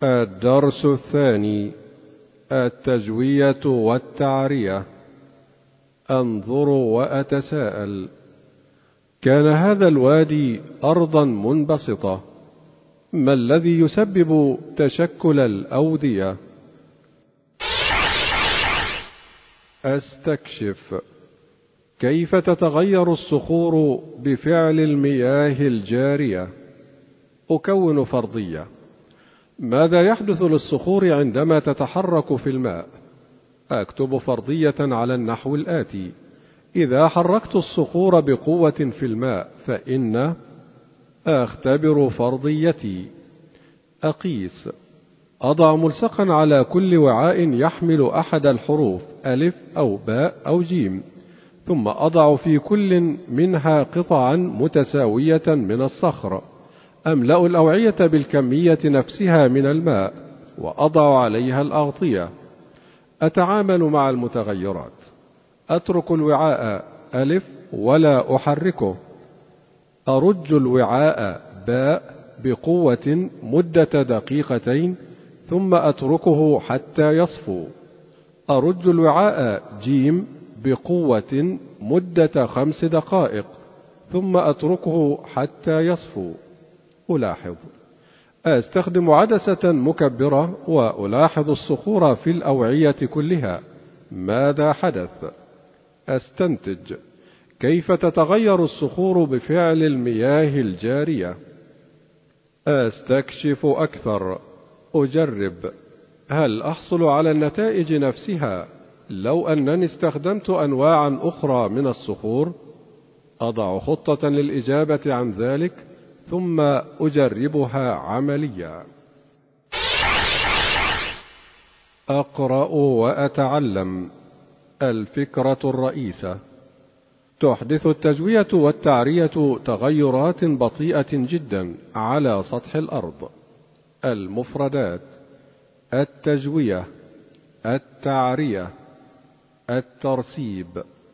الدرس الثاني: التجوية والتعرية. أنظر وأتساءل: كان هذا الوادي أرضا منبسطة، ما الذي يسبب تشكل الأودية؟ أستكشف: كيف تتغير الصخور بفعل المياه الجارية؟ أكون فرضية: ماذا يحدث للصخور عندما تتحرك في الماء؟ أكتب فرضية على النحو الآتي: إذا حركت الصخور بقوة في الماء فإن. أختبر فرضيتي. أقيس: أضع ملصقا على كل وعاء يحمل أحد الحروف ألف أو باء أو جيم، ثم أضع في كل منها قطعا متساوية من الصخر، أملأ الأوعية بالكمية نفسها من الماء وأضع عليها الأغطية. أتعامل مع المتغيرات: أترك الوعاء ألف ولا أحركه، أرج الوعاء باء بقوة مدة دقيقتين ثم أتركه حتى يصفو، أرج الوعاء جيم بقوة مدة 5 دقائق ثم أتركه حتى يصفو. ألاحظ: أستخدم عدسة مكبرة وألاحظ الصخور في الأوعية كلها. ماذا حدث؟ أستنتج: كيف تتغير الصخور بفعل المياه الجارية؟ أستكشف أكثر. أجرب: هل أحصل على النتائج نفسها لو أنني استخدمت أنواعا أخرى من الصخور؟ أضع خطة للإجابة عن ذلك ثم أجربها عمليا. أقرأ وأتعلم. الفكرة الرئيسة: تحدث التجوية والتعرية تغيرات بطيئة جدا على سطح الأرض. المفردات: التجوية، التعرية، الترسيب.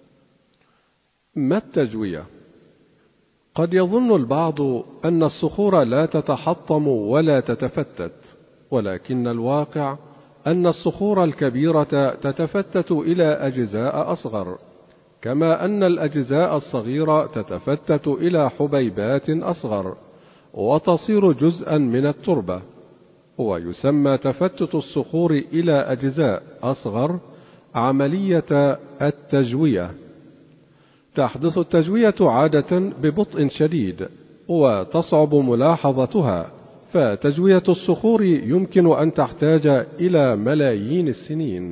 ما التجوية؟ قد يظن البعض أن الصخور لا تتحطم ولا تتفتت، ولكن الواقع أن الصخور الكبيرة تتفتت إلى أجزاء أصغر، كما أن الأجزاء الصغيرة تتفتت إلى حبيبات أصغر وتصير جزءا من التربة، ويسمى تفتت الصخور إلى أجزاء أصغر عملية التجوية. تحدث التجوية عادة ببطء شديد وتصعب ملاحظتها، فتجوية الصخور يمكن أن تحتاج إلى ملايين السنين.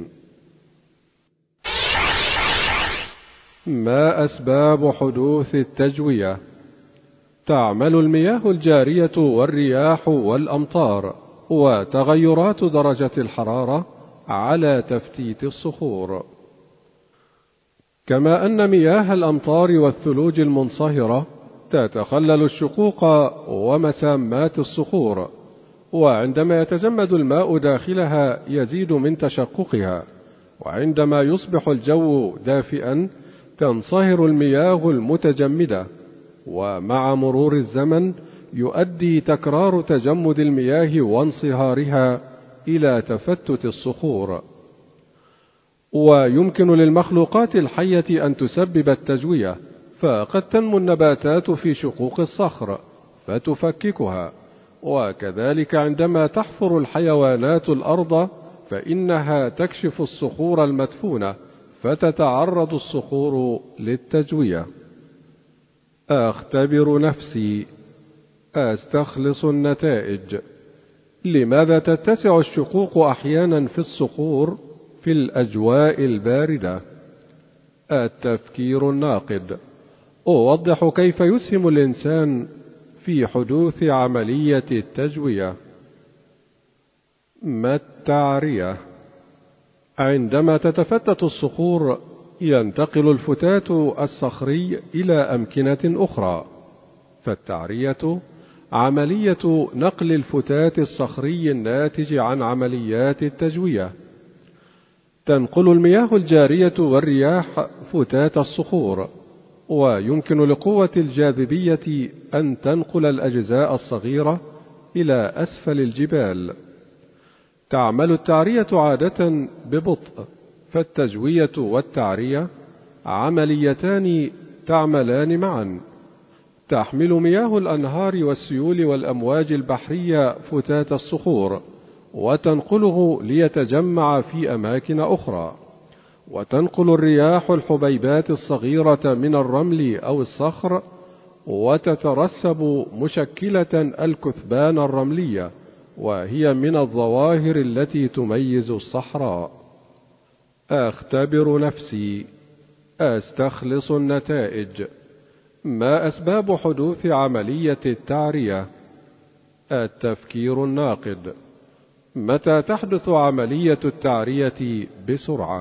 ما أسباب حدوث التجوية؟ تعمل المياه الجارية والرياح والأمطار وتغيرات درجة الحرارة على تفتيت الصخور، كما أن مياه الأمطار والثلوج المنصهرة تتخلل الشقوق ومسامات الصخور، وعندما يتجمد الماء داخلها يزيد من تشققها، وعندما يصبح الجو دافئا تنصهر المياه المتجمدة، ومع مرور الزمن يؤدي تكرار تجمد المياه وانصهارها إلى تفتت الصخور. ويمكن للمخلوقات الحية أن تسبب التجوية، فقد تنمو النباتات في شقوق الصخر فتفككها، وكذلك عندما تحفر الحيوانات الأرض فإنها تكشف الصخور المدفونة فتتعرض الصخور للتجوية. أختبر نفسي. أستخلص النتائج. لماذا تتسع الشقوق أحيانا في الصخور في الأجواء الباردة؟ التفكير الناقد. أوضح كيف يسهم الإنسان في حدوث عملية التجوية. ما التعرية؟ عندما تتفتت الصخور ينتقل الفتات الصخري إلى أمكنة أخرى، فالتعرية عملية نقل الفتات الصخري الناتج عن عمليات التجوية. تنقل المياه الجارية والرياح فتات الصخور، ويمكن لقوة الجاذبية أن تنقل الأجزاء الصغيرة إلى أسفل الجبال، تعمل التعرية عادة ببطء، فالتجوية والتعرية عمليتان تعملان معا. تحمل مياه الأنهار والسيول والأمواج البحرية فتات الصخور وتنقله ليتجمع في أماكن أخرى، وتنقل الرياح الحبيبات الصغيرة من الرمل أو الصخر وتترسب مشكلة الكثبان الرملية، وهي من الظواهر التي تميز الصحراء. أختبر نفسي، أستخلص النتائج. ما أسباب حدوث عملية التعرية؟ التفكير الناقد. متى تحدث عملية التعرية بسرعة؟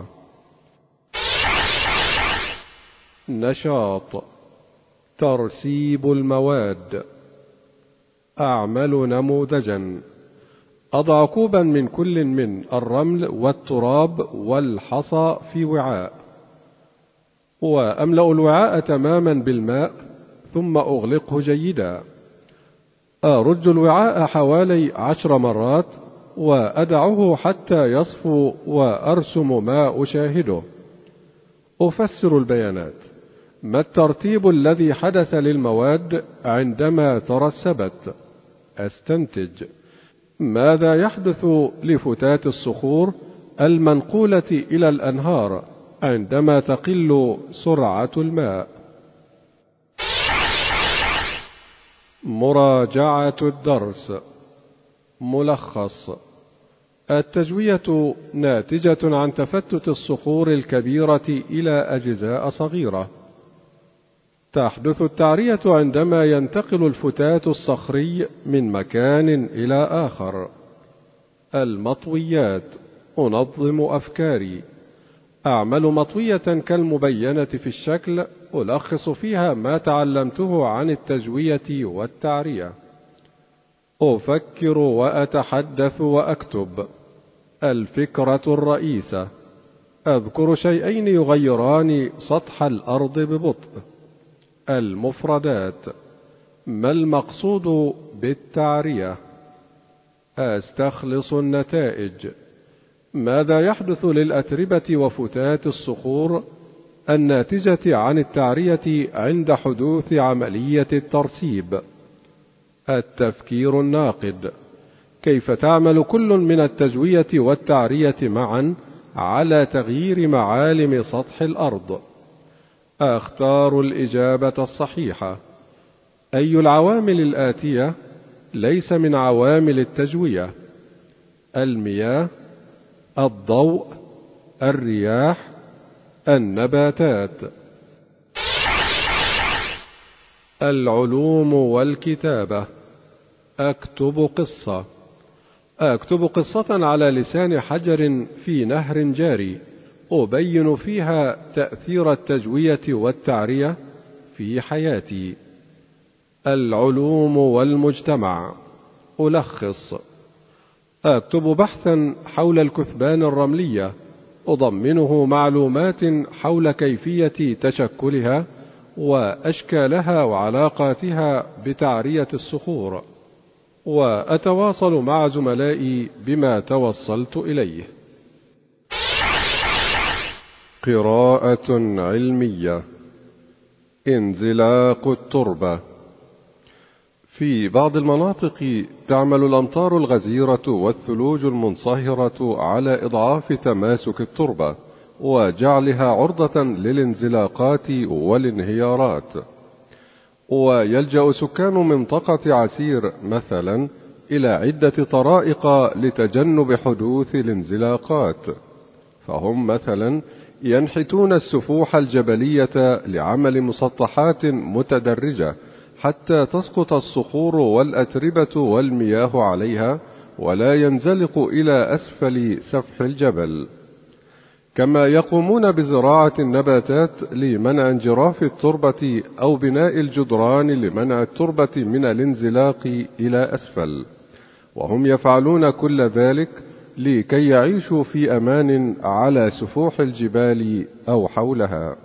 نشاط. ترسيب المواد. أعمل نموذجا. أضع كوبا من كل من الرمل والتراب والحصى في وعاء، وأملأ الوعاء تماما بالماء ثم أغلقه جيدا. أرج الوعاء حوالي 10 مرات وأدعه حتى يصفو وأرسم ما أشاهده. أفسر البيانات. ما الترتيب الذي حدث للمواد عندما ترسبت؟ أستنتج. ماذا يحدث لفتات الصخور المنقولة إلى الأنهار عندما تقل سرعة الماء؟ مراجعة الدرس. ملخص. التجوية ناتجة عن تفتت الصخور الكبيرة إلى أجزاء صغيرة. تحدث التعرية عندما ينتقل الفتات الصخري من مكان إلى آخر. المطويات. أنظم أفكاري. أعمل مطوية كالمبينة في الشكل، ألخص فيها ما تعلمته عن التجوية والتعرية. أفكر وأتحدث وأكتب. الفكرة الرئيسة. أذكر شيئين يغيران سطح الأرض ببطء. المفردات. ما المقصود بالتعرية؟ أستخلص النتائج. ماذا يحدث للأتربة وفتات الصخور الناتجة عن التعرية عند حدوث عملية الترسيب؟ التفكير الناقد. كيف تعمل كل من التجوية والتعرية معا على تغيير معالم سطح الأرض؟ أختار الإجابة الصحيحة. أي العوامل الآتية ليس من عوامل التجوية؟ المياه، الضوء، الرياح، النباتات. العلوم والكتابة. أكتب قصة. أكتب قصة على لسان حجر في نهر جاري، أبين فيها تأثير التجوية والتعرية في حياتي. العلوم والمجتمع. ألخص. أكتب بحثا حول الكثبان الرملية، أضمنه معلومات حول كيفية تشكلها وأشكالها وعلاقاتها بتعرية الصخور، وأتواصل مع زملائي بما توصلت إليه. قراءة علمية. انزلاق التربة. في بعض المناطق تعمل الأمطار الغزيرة والثلوج المنصهرة على إضعاف تماسك التربة وجعلها عرضة للانزلاقات والانهيارات، ويلجأ سكان منطقة عسير مثلا إلى عدة طرائق لتجنب حدوث الانزلاقات. فهم مثلا ينحتون السفوح الجبلية لعمل مسطحات متدرجة حتى تسقط الصخور والأتربة والمياه عليها ولا ينزلق إلى أسفل سفح الجبل. كما يقومون بزراعة النباتات لمنع انجراف التربة أو بناء الجدران لمنع التربة من الانزلاق إلى أسفل، وهم يفعلون كل ذلك لكي يعيشوا في أمان على سفوح الجبال أو حولها.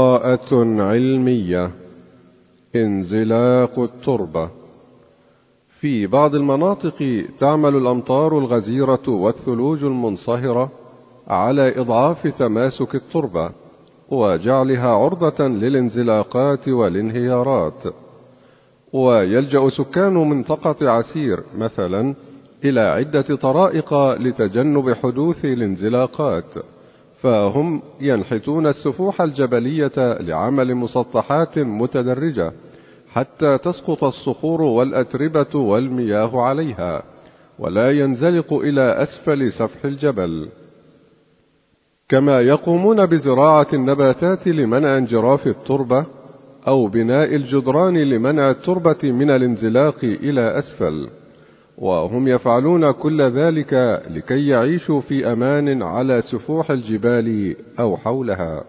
قراءة علمية. انزلاق التربة. في بعض المناطق تعمل الأمطار الغزيرة والثلوج المنصهرة على إضعاف تماسك التربة وجعلها عرضة للانزلاقات والانهيارات، ويلجأ سكان منطقة عسير مثلا إلى عدة طرائق لتجنب حدوث الانزلاقات، فهم ينحتون السفوح الجبلية لعمل مسطحات متدرجة حتى تسقط الصخور والأتربة والمياه عليها ولا ينزلق إلى أسفل سفح الجبل. كما يقومون بزراعة النباتات لمنع انجراف التربة أو بناء الجدران لمنع التربة من الانزلاق إلى أسفل، وهم يفعلون كل ذلك لكي يعيشوا في أمان على سفوح الجبال أو حولها.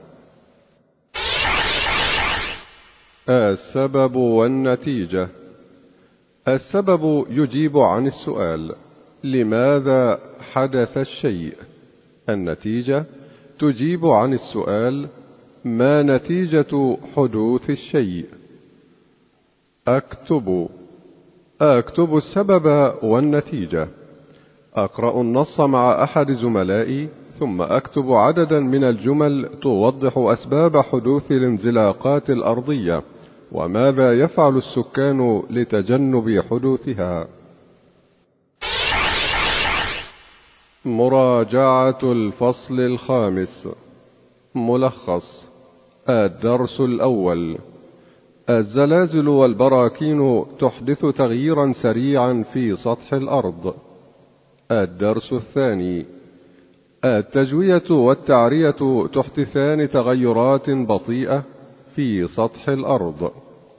السبب والنتيجة. السبب يجيب عن السؤال لماذا حدث الشيء. النتيجة تجيب عن السؤال ما نتيجة حدوث الشيء. أكتب السبب والنتيجة. أقرأ النص مع أحد زملائي ثم أكتب عددا من الجمل توضح أسباب حدوث الانزلاقات الأرضية وماذا يفعل السكان لتجنب حدوثها. مراجعة الفصل الخامس. ملخص. الدرس الأول: الزلازل والبراكين تحدث تغييرا سريعا في سطح الأرض. الدرس الثاني: التجوية والتعرية تحدثان تغيرات بطيئة في سطح الأرض.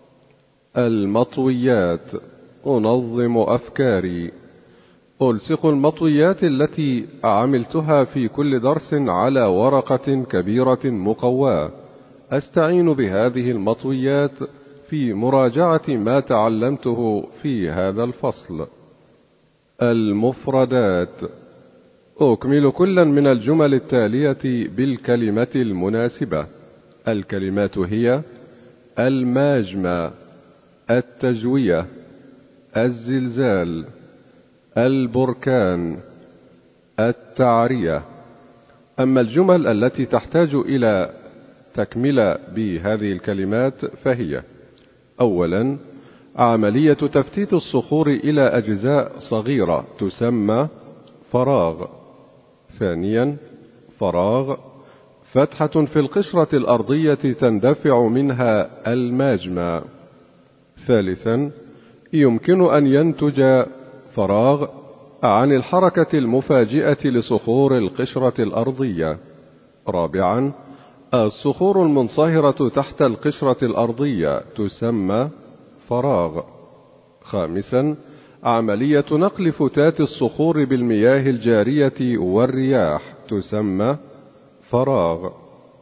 المطويات: أنظم أفكاري. ألصق المطويات التي عملتها في كل درس على ورقة كبيرة مقواة. أستعين بهذه المطويات في مراجعة ما تعلمته في هذا الفصل. المفردات: أكمل كلا من الجمل التالية بالكلمة المناسبة. الكلمات هي: الماجمة، التجوية، الزلزال، البركان، التعرية. أما الجمل التي تحتاج إلى تكملة بهذه الكلمات فهي: أولا، عملية تفتيت الصخور إلى أجزاء صغيرة تسمى فراغ. ثانيا، فراغ، فتحة في القشرة الأرضية تندفع منها الماجما. ثالثا، يمكن أن ينتج فراغ عن الحركة المفاجئة لصخور القشرة الأرضية. رابعا، الصخور المنصهرة تحت القشرة الأرضية تسمى فراغ. خامسا، عملية نقل فتات الصخور بالمياه الجارية والرياح تسمى فراغ.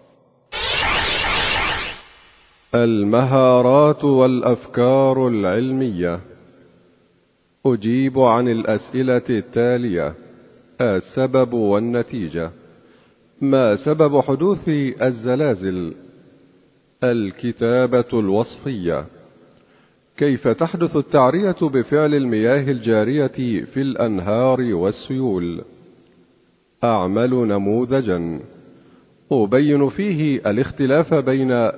المهارات والأفكار العلمية. أجيب عن الأسئلة التالية: السبب والنتيجة. ما سبب حدوث الزلازل؟ الكتابة الوصفية. كيف تحدث التعرية بفعل المياه الجارية في الأنهار والسيول؟ أعمل نموذجا أبين فيه الاختلاف بين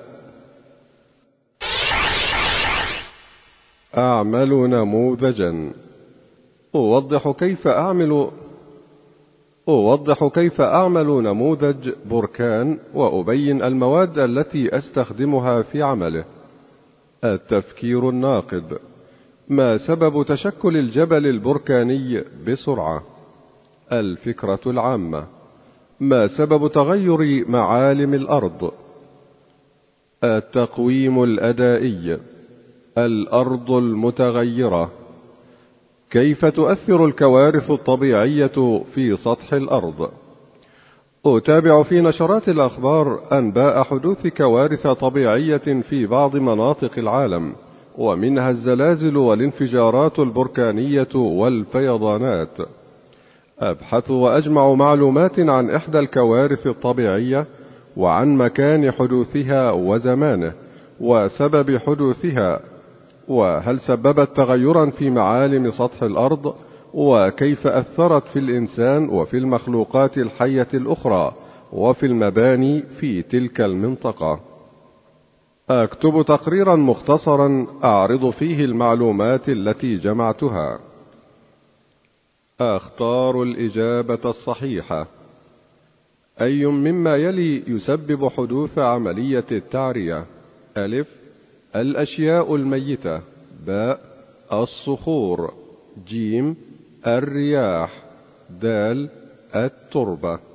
أوضح كيف أعمل نموذج بركان وأبين المواد التي أستخدمها في عمله. التفكير الناقد. ما سبب تشكل الجبل البركاني بسرعة؟ الفكرة العامة. ما سبب تغير معالم الأرض؟ التقويم الأدائي. الأرض المتغيرة. كيف تؤثر الكوارث الطبيعية في سطح الأرض؟ أتابع في نشرات الأخبار أنباء حدوث كوارث طبيعية في بعض مناطق العالم، ومنها الزلازل والانفجارات البركانية والفيضانات. أبحث وأجمع معلومات عن إحدى الكوارث الطبيعية وعن مكان حدوثها وزمانه وسبب حدوثها، وهل سببت تغيرا في معالم سطح الأرض؟ وكيف أثرت في الإنسان وفي المخلوقات الحية الأخرى وفي المباني في تلك المنطقة؟ أكتب تقريرا مختصرا أعرض فيه المعلومات التي جمعتها. أختار الإجابة الصحيحة. أي مما يلي يسبب حدوث عملية التعرية؟ ألف: الأشياء الميتة. باء: الصخور. جيم: الرياح. دال: التربة.